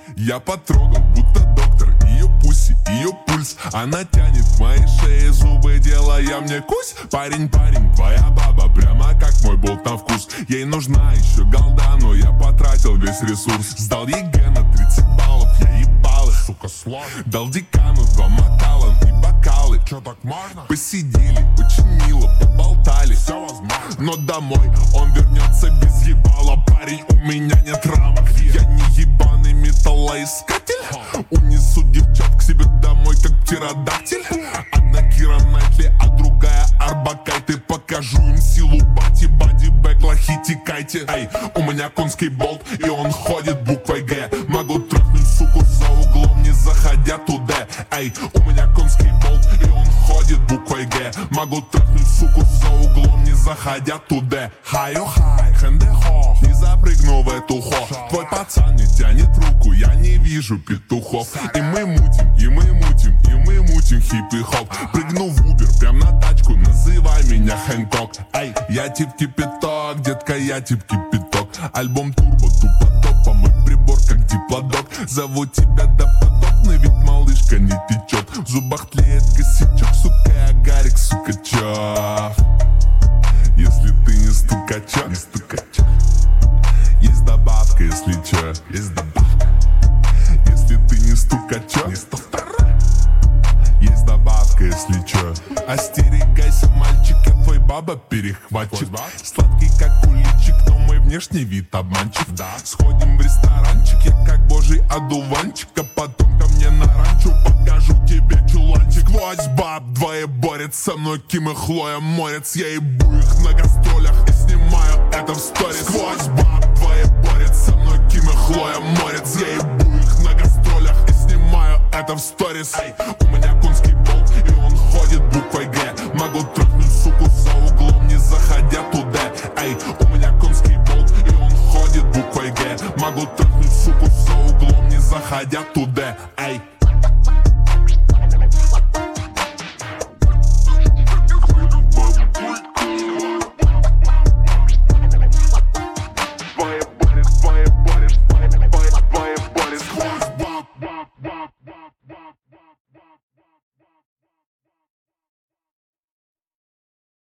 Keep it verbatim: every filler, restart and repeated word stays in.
Я потрогал, будто доктор, ее пуси, ее пульс. Она тянет в моей шее зубы, делая мне кусь. Парень, парень, твоя баба прямо как мой болт на вкус. Ей нужна еще голда, но я потратил весь ресурс. Сдал ЕГЭ на тридцать баллов, я ебал их, сука, слон. Дал декану два Макалан и бокалы. Чё, так можно? Посидели, очень мило, поболтали. Все возможно. Но домой он вернется без ебала. Парень, у меня нет рамок, я не ебаный металлоискатель. Унесу девчат к себе домой, как птеродактиль. Одна Кира Найтли, а другая Арбакайте. Покажу им силу бати, бади-бэк, лохи, текайте. Эй, у меня конский болт, и он ходит буквой Г. Могу трахнуть суку за углом, не заходя туда. Эй, у меня конский болт, и он ходит буквой Г. Могу трахнуть суку за углом, не заходя туда. Хай-о-хай, хэнде-хо, не запрыгну в эту хо. Твой пацан не тянет руку, я не вижу петухов. И мы мутим, и мы мутим, и мы мутим хип-хоп. Прыгну в Убер, прям на тачку, называй меня Хэнкок. Эй, я тип кипяток, детка, я тип кипяток. Альбом Турбо, тупо топ, а мой прибор как диплодок. Зову тебя до поток, но ведь малышка не течет. В зубах тлеет косячок, сука, я Гарик Сукачев. Если ты не стукачок, не стукачок. Есть добавка, если чё, есть добавка. Если ты не стукачок, не стукачок. Есть добавка, если чё. Остерегайся, мальчик, я твой баба перехватчик. Сладкий как куличик, но мой внешний вид обманчив. Да. Сходим в ресторанчик, я как божий одуванчик. А потом ко мне на ранчо, покажу тебе чуланчик. Сквозь баб двое борет со мной, Ким и Хлоя морец. Я ебу их на гастролях и снимаю это в сторис. Сквозь баб двое борет со мной, Ким и Хлоя морец. Я ебу их на гастролях и снимаю это в сторис. Эй, у меня конский болт, и он ходит буквой Г. Могу трахнуть суку за углом, не заходя туда. Эй, у меня конский болт, и он ходит буквой Г. Могу трахнуть суку за углом, не заходя туда. Эй.